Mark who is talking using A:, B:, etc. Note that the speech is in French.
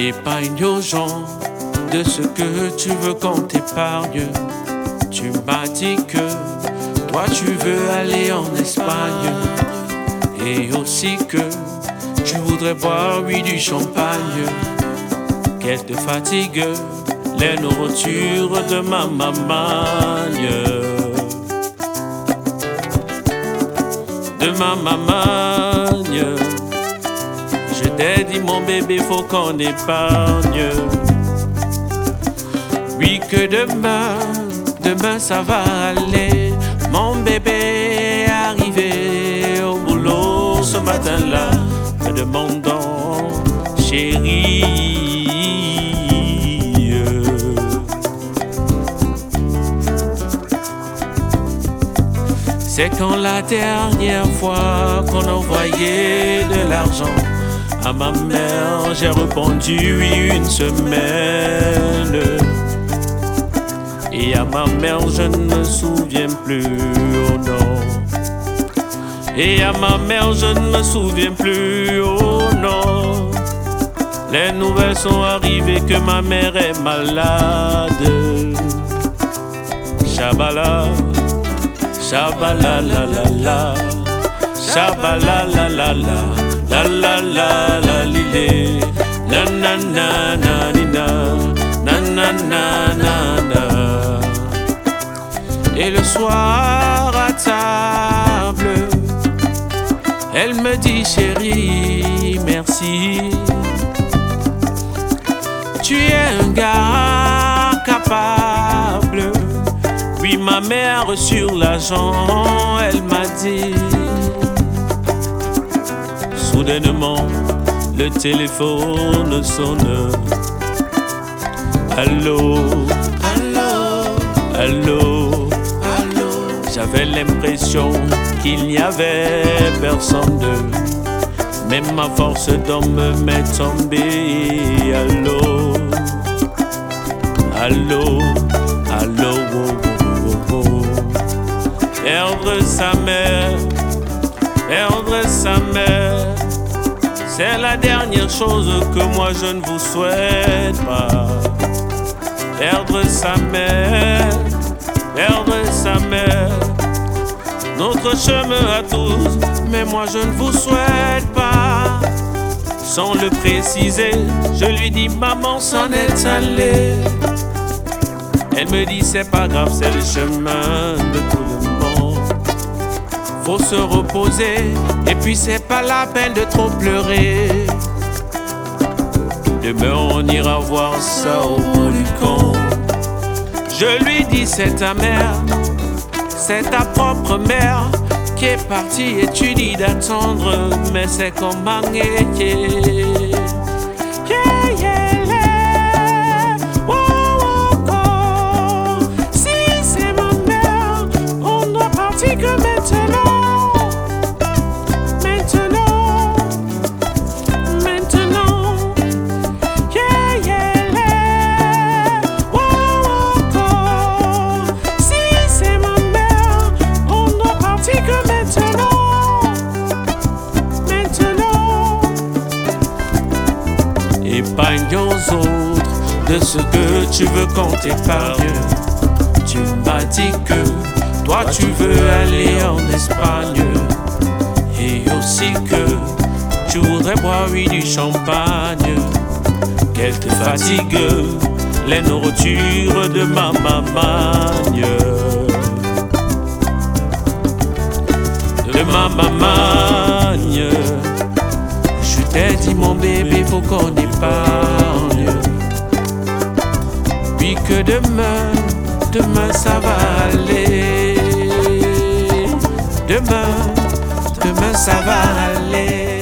A: Épargne aux gens de ce que tu veux qu'on t'épargne. Tu m'as dit que toi tu veux aller en Espagne, et aussi que tu voudrais boire, oui, du champagne. Qu'elle te fatigue les nourritures de ma mamagne. De ma mamagne. Je t'ai dit mon bébé, faut qu'on épargne. Oui, que demain ça va aller. Mon bébé est arrivé au boulot ce matin-là, me demandant chérie. C'est quand la dernière fois qu'on envoyait de l'argent à ma mère, j'ai répondu oui, une semaine. Et à ma mère je ne me souviens plus, oh non. Et à ma mère je ne me souviens plus, oh non. Les nouvelles sont arrivées que ma mère est malade. Shabala, shabala la la la, shabala la la la, la la la la lilé, na na na na nina, na na na na na. Et le soir à table, elle me dit chérie, merci. Tu es un gars capable. Oui, ma mère sur l'argent, elle m'a dit. Soudainement, le téléphone sonne. Allô, allô, allô. J'avais l'impression qu'il n'y avait personne d'eux. Même ma force d'homme m'est tombée. Allô, allô, allô, oh, oh, oh. Perdre sa mère, perdre sa mère, c'est la dernière chose que moi je ne vous souhaite pas. Perdre sa mère, perdre sa mère, notre chemin à tous, mais moi je ne vous souhaite pas. Sans le préciser, je lui dis maman s'en est allée. Elle me dit c'est pas grave, c'est le chemin de tout le monde. Faut se reposer, et puis c'est pas la peine de trop pleurer. Demain on ira voir ça au bout du compte. Je lui dis c'est ta mère, c'est ta propre mère qui est partie et tu dis d'attendre, mais c'est comme un guet. Si c'est ma mère, on doit partir que maintenant. Maintenant, maintenant. Si c'est ma mère, on doit partir que maintenant. Maintenant. Épargne aux autres de ce que tu veux qu'on t'épargne. Tu m'as dit que toi tu veux aller en Espagne, et aussi que tu voudrais boire, oui, du champagne. Qu'elle te fatigue les nourritures de ma mamagne. De ma mamagne. Je t'ai dit mon bébé, faut qu'on épargne. Puis que demain ça va aller. Demain ça va aller.